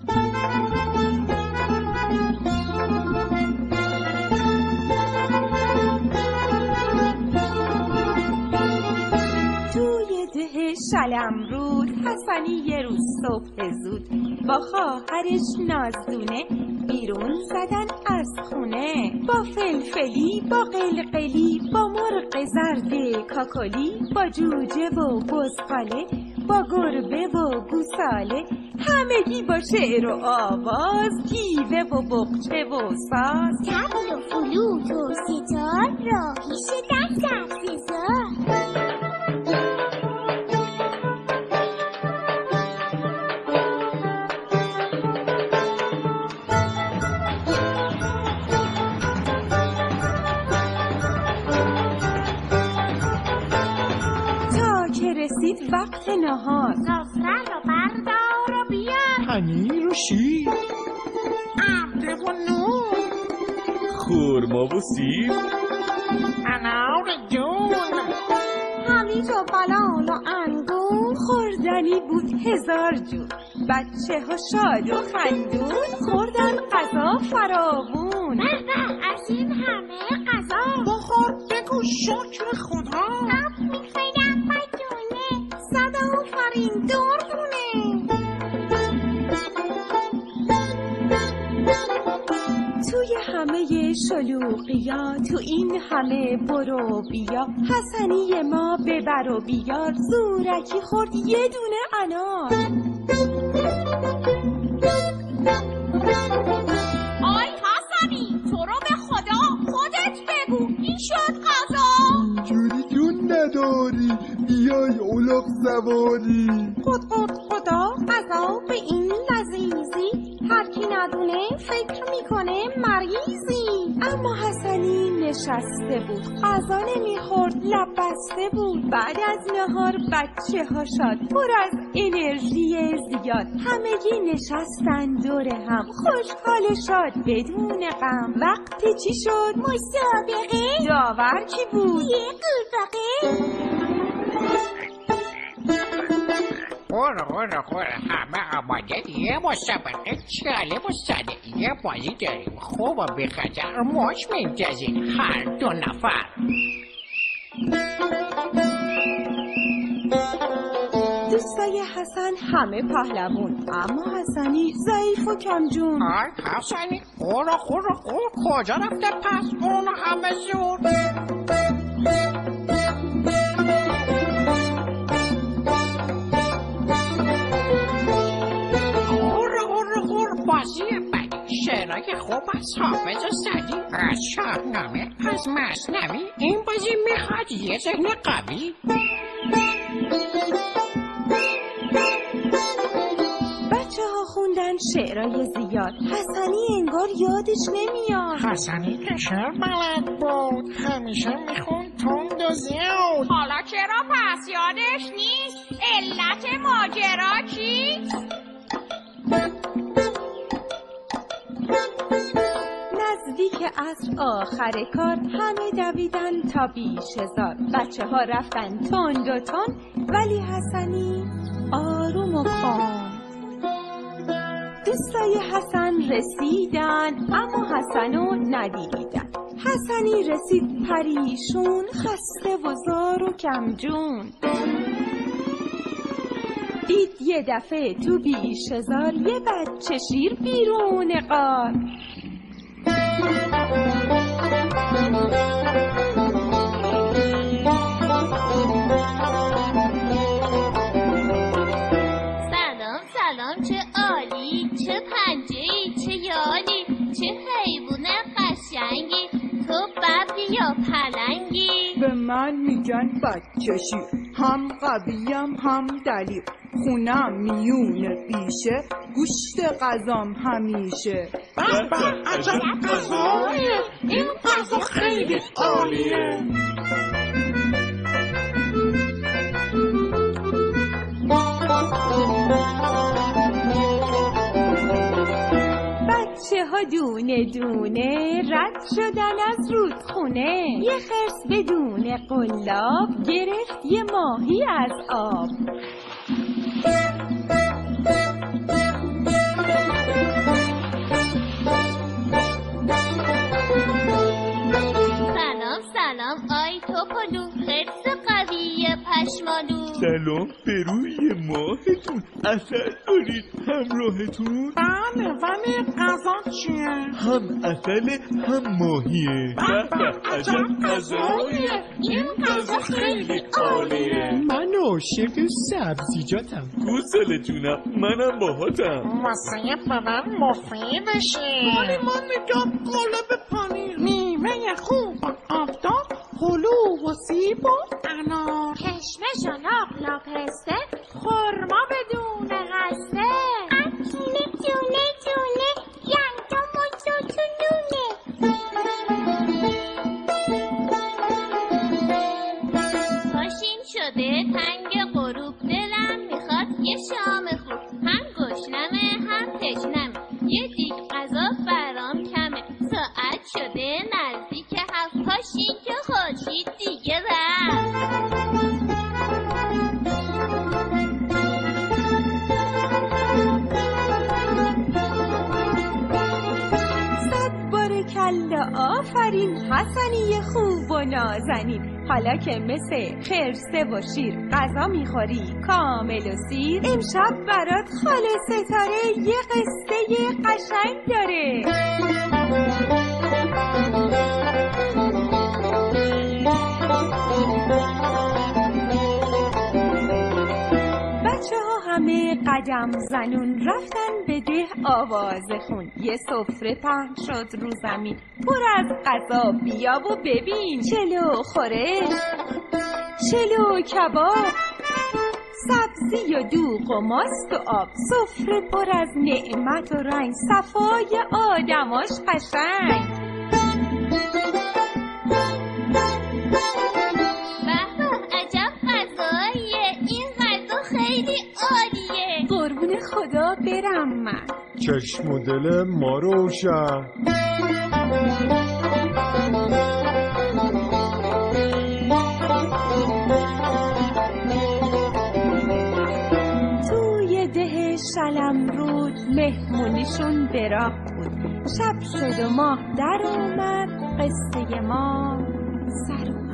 شلمرود حسنی یه روز صبح زود با خواهرش نازدونه بیرون زدن از خونه. با فلفلی، با قلقلی، با مرغ زرد کاکلی، با جوجه و بزغاله، با گربه و گوساله، همگی با شعر و آواز، گیوه و بقچه و ساز، طبل و فلوت و ستار، راهی شدن سبززار. رسید وقت نهار، زعفران رو بردار و بیار، پنیر و شیر، ابر و نور، خرما و سیر، انار جون، هویج و بلال و انگور. خوردنی بود هزار جور، بچه ها شاد و خندون، خوردن غذا فراوون. به به از این همه غذا، بخور بگو شکر خدا. اب میخوایدم بدونه، صد آفرین دردونه. توی همه شلوغیا، تو این همه برو بیا، حسنی ما ببر و بیار، زورکی خورد یه دونه انار. آی حسنی تو رو به خدا خودت بگو، این شد غذا. اینجوری جون نداری، بیای الاغ سواری. خدا غذا به این لذیذی، هر کی ندونه فکر میکنه مریضی. اما حسنی نشسته بود، غذا نمیخورد، لب بسته بود. بعد از نهار بچه ها شاد، پر از انرژی زیاد، همگی نشستن دور هم، خوشحال شاد بدون غم. وقتی چی شد؟ مسابقه. داور کی بود؟ یه قورباغه. قور همه آماده، یه مسابقه جالب و ساده، یه بازی داریم خوب و بی خطر، ماش میندازیم هر دو نفر. دوستای حسن همه پهلوون، اما حسنی ضعیف و کمجون. آی حسنی قور کجا رفته پس اون همه زور؟ بازی بدی، شعرهای خوب از حافظ و سعدی، از شاهنامه، از مثنوی. این بازی میخواد یه ذهن قوی. بچه ها خوندن شعرهای زیاد، حسنی انگار یادش نمیاد. حسنی که شعر بلد بود، همیشه میخوند تند و زیاد. حالا چرا پس یادش نیست؟ علت ماجرا چیست؟ نزدیک عصر آخر کار، همه دویدن تا بیش هزار. بچه ها رفتن تند و تند، ولی حسنی آروم و کام. دوستای حسن رسیدن، اما حسنو ندیدن. حسنی رسید پریشون، خسته و زار و کمجون. دید یه دفعه تو بیش هزار، یه بچه شیر بیرون غار. سلام چه عالی، چه پنجه‌ای، چه یالی، چه حیوان قشنگی، تو ببری یا پلنگی؟ به من میگن بچه شیر، هم قویم هم دلیر، خونم میونه بیشه، گوشت غذام همیشه. بابا عجب غذاییه، این غذا خیلی عالیه. بچه ها دونه دونه رد شدن از رودخونه. یه خرس بدون قلاب گرفت یه ماهی از آب. الان به روی ماهتون اثر دارید همراهتون؟ بله ولی غذا چیه؟ هم اصله هم ماهیه. به عجب غذاییه، این غذا خیلی عالیه. من عاشق سبزیجاتم. گوساله جونم، منم باهاتم. واسه بدن مفیدشه. ولی من میگم قالب پنیر، میوه خوب و آفتاب، هلو و سیب و انار، کشمش و ناقلا پسته، خرما بدون غسته، جونه جونه جونه یندم و زوتونونه. پاشین شده تنگ غروب، دلم میخواد یه شام خوب، هم گشنمه هم تشنمه، یه دیگ غذا برام کمه، ساعت شده نزدیک هفت، پاشین که خورشید دیگه رفت. کلا آفرین حسنی خوب و نازنین، حالا که مثل خرسه و شیر غذا میخوری کامل و سیر، امشب برات خاله ستاره یه قصه قشنگ داره. بچه ها همه قدم زنون رفتن به ده آواز خون، یه سفره پهن شد رو زمین پر از غذا، بیا و ببین چلو خورش، چلو کباب، سبزی و دوغ و ماست و آب، سفره پر از نعمت و رنگ، صفای آدماش قشنگ. قربون خدا برم من. چشم و دل ما روشن. توی ده شلم رود مهمونیشون براق بود، شب شد و ماه در اومد، قصه ما سر اومد.